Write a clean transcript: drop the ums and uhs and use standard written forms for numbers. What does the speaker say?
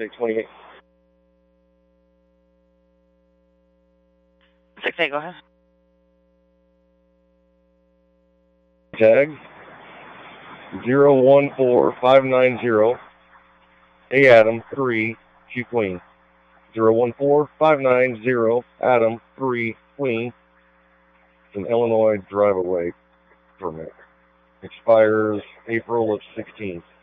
28. 6-8, go ahead. Tag 014590. A Adam 3 Q Queen. 014590 Adam 3 Queen. It's an Illinois drive-away permit. Expires April of 16.